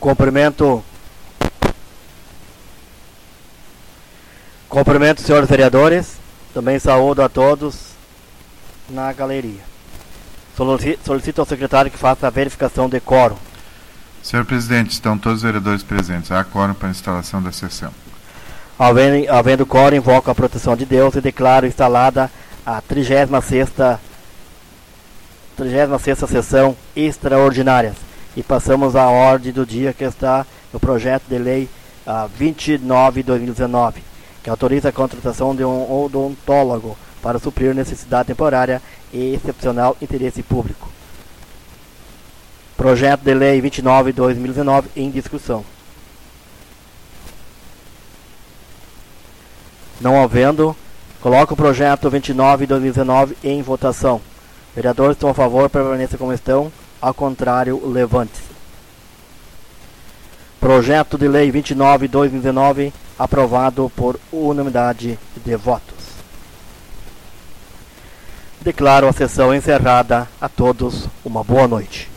Cumprimento os senhores vereadores. Também saúdo a todos na galeria. Solicito ao secretário que faça a verificação de quórum. Senhor presidente, estão todos os vereadores presentes. Há quórum para a instalação da sessão. Havendo quórum, invoco a proteção de Deus e declaro instalada a 36ª sessão extraordinária. E passamos à ordem do dia, que está no projeto de lei 29/2019, que autoriza a contratação de um odontólogo para suprir necessidade temporária e excepcional interesse público. Projeto de lei 29/2019 em discussão. Não havendo, coloco o projeto 29/2019 em votação. Vereadores estão a favor, permaneçam como estão. Ao contrário, levante-se. Projeto de lei 29/2019 aprovado por unanimidade de votos. Declaro a sessão encerrada. A todos uma boa noite.